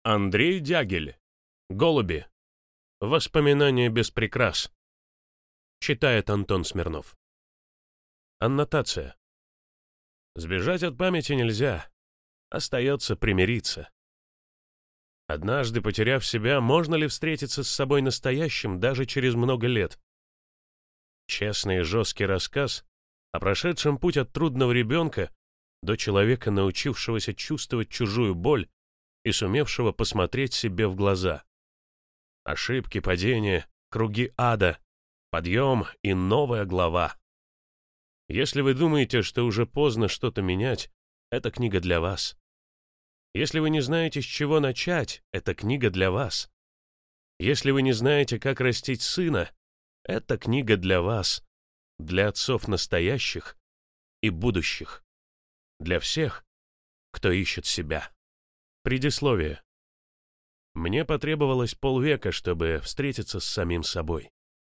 Андрей Дягиль. Голуби. Воспоминания без прикрас. Читает Антон Смирнов. Аннотация. Сбежать от памяти нельзя. Остается примириться. Однажды, потеряв себя, можно ли встретиться с собой настоящим даже через много лет? Честный и жесткий рассказ о прошедшем путь от трудного ребенка до человека, научившегося чувствовать чужую боль и сумевшего посмотреть себе в глаза. Ошибки, падения, круги ада, подъем и новая глава. Если вы думаете, что уже поздно что-то менять, эта книга для вас. Если вы не знаете, с чего начать, эта книга для вас. Если вы не знаете, как растить сына, эта книга для вас. Для отцов настоящих и будущих. Для всех, кто ищет себя. Предисловие. Мне потребовалось полвека, чтобы встретиться с самим собой.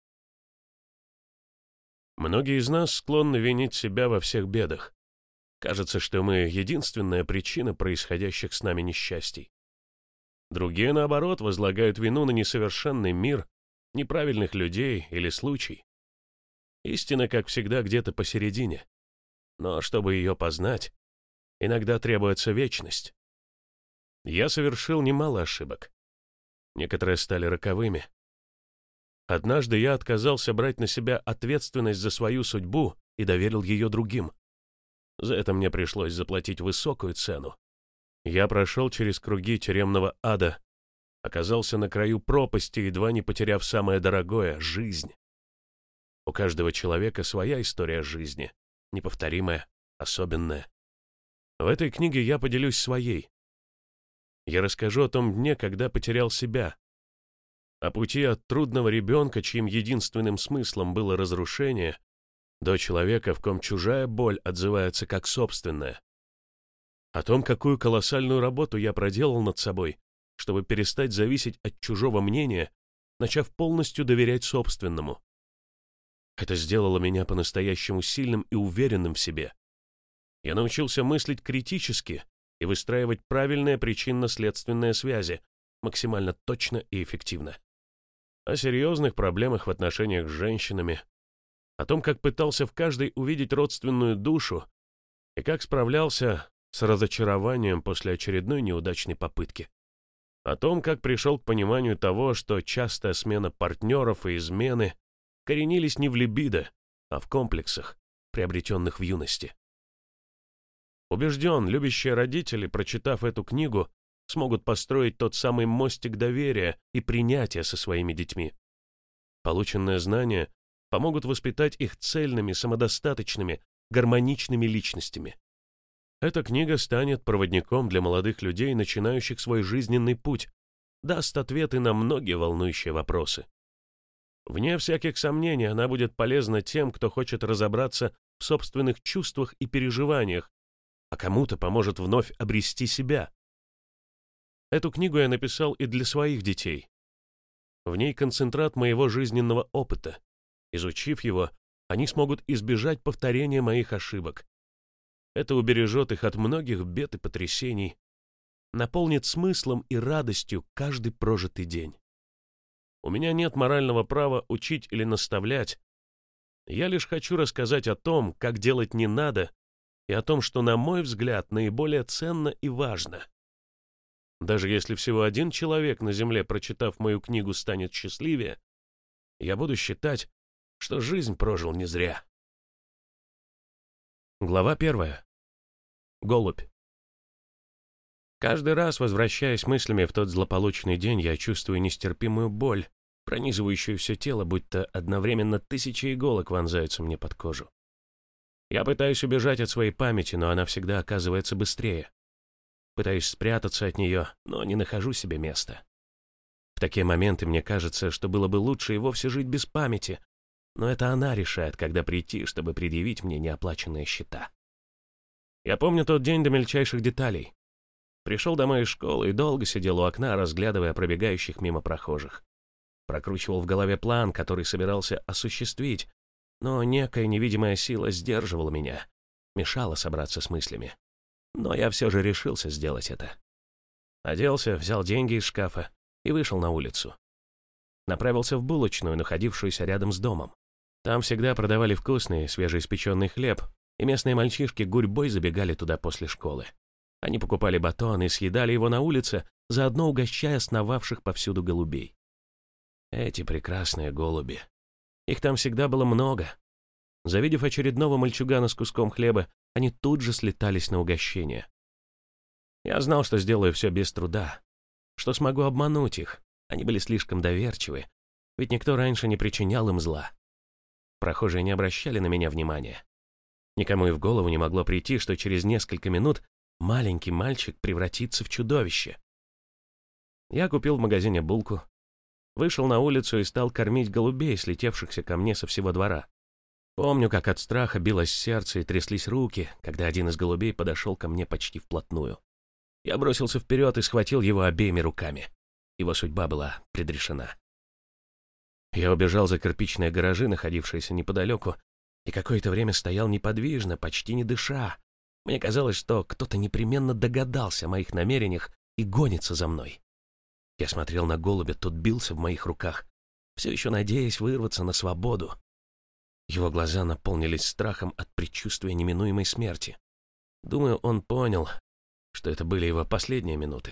Многие из нас склонны винить себя во всех бедах. Кажется, что мы единственная причина происходящих с нами несчастий. Другие, наоборот, возлагают вину на несовершенный мир, неправильных людей или случай. Истина, как всегда, где-то посередине. Но чтобы ее познать, иногда требуется вечность. Я совершил немало ошибок. Некоторые стали роковыми. Однажды я отказался брать на себя ответственность за свою судьбу и доверил ее другим. За это мне пришлось заплатить высокую цену. Я прошел через круги тюремного ада, оказался на краю пропасти, едва не потеряв самое дорогое — жизнь. У каждого человека своя история жизни, неповторимая, особенная. В этой книге я поделюсь своей. Я расскажу о том дне, когда потерял себя, о пути от трудного ребенка, чьим единственным смыслом было разрушение, до человека, в ком чужая боль отзывается как собственная. О том, какую колоссальную работу я проделал над собой, чтобы перестать зависеть от чужого мнения, начав полностью доверять собственному. Это сделало меня по-настоящему сильным и уверенным в себе. Я научился мыслить критически и выстраивать правильные причинно-следственные связи, максимально точно и эффективно. О серьезных проблемах в отношениях с женщинами, о том, как пытался в каждой увидеть родственную душу и как справлялся с разочарованием после очередной неудачной попытки. О том, как пришел к пониманию того, что частая смена партнеров и измены коренились не в либидо, а в комплексах, приобретенных в юности. Убежден, любящие родители, прочитав эту книгу, смогут построить тот самый мостик доверия и принятия со своими детьми. Полученные знания помогут воспитать их цельными, самодостаточными, гармоничными личностями. Эта книга станет проводником для молодых людей, начинающих свой жизненный путь, даст ответы на многие волнующие вопросы. Вне всяких сомнений, она будет полезна тем, кто хочет разобраться в собственных чувствах и переживаниях, а кому-то поможет вновь обрести себя. Эту книгу я написал и для своих детей. В ней концентрат моего жизненного опыта. Изучив его, они смогут избежать повторения моих ошибок. Это убережет их от многих бед и потрясений, наполнит смыслом и радостью каждый прожитый день. У меня нет морального права учить или наставлять. Я лишь хочу рассказать о том, как делать не надо, и о том, что, на мой взгляд, наиболее ценно и важно. Даже если всего один человек на земле, прочитав мою книгу, станет счастливее, я буду считать, что жизнь прожил не зря. Глава 1. Голубь. Каждый раз, возвращаясь мыслями в тот злополучный день, я чувствую нестерпимую боль, пронизывающую все тело, будто одновременно тысячи иголок вонзаются мне под кожу. Я пытаюсь убежать от своей памяти, но она всегда оказывается быстрее. Пытаюсь спрятаться от нее, но не нахожу себе места. В такие моменты мне кажется, что было бы лучше и вовсе жить без памяти, но это она решает, когда прийти, чтобы предъявить мне неоплаченные счета. Я помню тот день до мельчайших деталей. Пришел домой из школы и долго сидел у окна, разглядывая пробегающих мимо прохожих. Прокручивал в голове план, который собирался осуществить, но некая невидимая сила сдерживала меня, мешала собраться с мыслями. Но я все же решился сделать это. Оделся, взял деньги из шкафа и вышел на улицу. Направился в булочную, находившуюся рядом с домом. Там всегда продавали вкусный свежеиспеченный хлеб, и местные мальчишки гурьбой забегали туда после школы. Они покупали батон и съедали его на улице, заодно угощая сновавших повсюду голубей. Эти прекрасные голуби. Их там всегда было много. Завидев очередного мальчугана с куском хлеба, они тут же слетались на угощение. Я знал, что сделаю все без труда, что смогу обмануть их. Они были слишком доверчивы, ведь никто раньше не причинял им зла. Прохожие не обращали на меня внимания. Никому и в голову не могло прийти, что через несколько минут маленький мальчик превратится в чудовище. Я купил в магазине булку, вышел на улицу и стал кормить голубей, слетевшихся ко мне со всего двора. Помню, как от страха билось сердце и тряслись руки, когда один из голубей подошел ко мне почти вплотную. Я бросился вперед и схватил его обеими руками. Его судьба была предрешена. Я убежал за кирпичные гаражи, находившиеся неподалеку, и какое-то время стоял неподвижно, почти не дыша. Мне казалось, что кто-то непременно догадался о моих намерениях и гонится за мной. Я смотрел на голубя, тот бился в моих руках, все еще надеясь вырваться на свободу. Его глаза наполнились страхом от предчувствия неминуемой смерти. Думаю, он понял, что это были его последние минуты.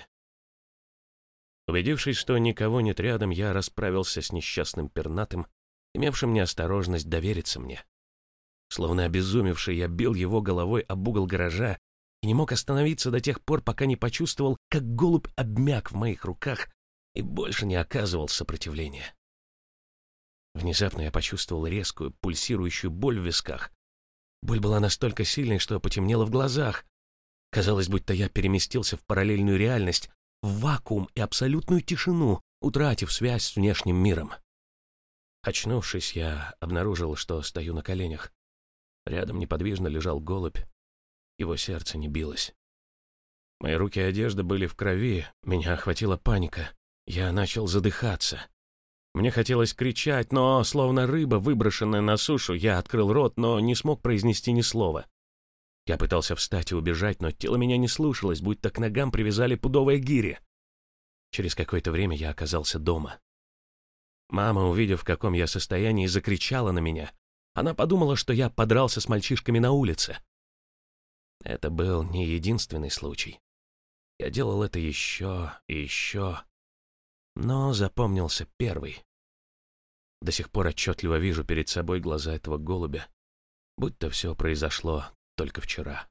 Убедившись, что никого нет рядом, я расправился с несчастным пернатым, имевшим неосторожность довериться мне. Словно обезумевший, я бил его головой об угол гаража и не мог остановиться до тех пор, пока не почувствовал, как голубь обмяк в моих руках и больше не оказывал сопротивления. Внезапно я почувствовал резкую, пульсирующую боль в висках. Боль была настолько сильной, что потемнело в глазах. Казалось, будто я переместился в параллельную реальность, в вакуум и абсолютную тишину, утратив связь с внешним миром. Очнувшись, я обнаружил, что стою на коленях. Рядом неподвижно лежал голубь. Его сердце не билось. Мои руки и одежда были в крови, меня охватила паника. Я начал задыхаться. Мне хотелось кричать, но, словно рыба, выброшенная на сушу, я открыл рот, но не смог произнести ни слова. Я пытался встать и убежать, но тело меня не слушалось, будто к ногам привязали пудовые гири. Через какое-то время я оказался дома. Мама, увидев, в каком я состоянии, закричала на меня. Она подумала, что я подрался с мальчишками на улице. Это был не единственный случай. Я делал это еще и еще, но запомнился первый. До сих пор отчетливо вижу перед собой глаза этого голубя, будто все произошло только вчера.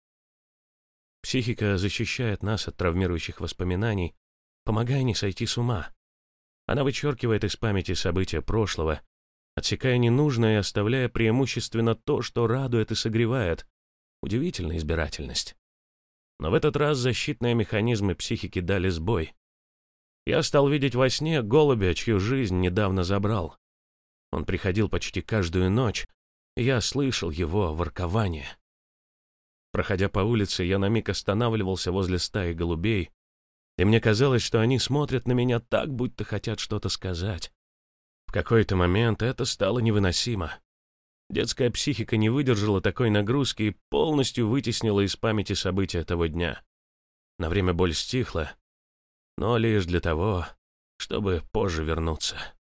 Психика защищает нас от травмирующих воспоминаний, помогая не сойти с ума. Она вычеркивает из памяти события прошлого, отсекая ненужное и оставляя преимущественно то, что радует и согревает. Удивительная избирательность. Но в этот раз защитные механизмы психики дали сбой. Я стал видеть во сне голубя, чью жизнь недавно забрал. Он приходил почти каждую ночь, и я слышал его воркование. Проходя по улице, я на миг останавливался возле стаи голубей, и мне казалось, что они смотрят на меня так, будто хотят что-то сказать. В какой-то момент это стало невыносимо. Детская психика не выдержала такой нагрузки и полностью вытеснила из памяти события того дня. На время боль стихла, но лишь для того, чтобы позже вернуться.